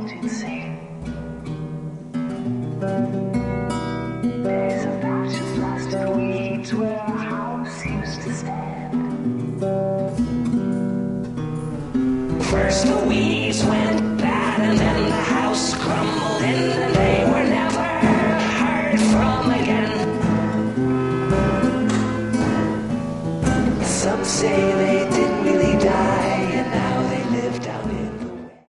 haunted scene. Days of patches lasted weeds where a house used to stand. First the weeds went bad and then the house crumbled in and they were never heard from again. Some say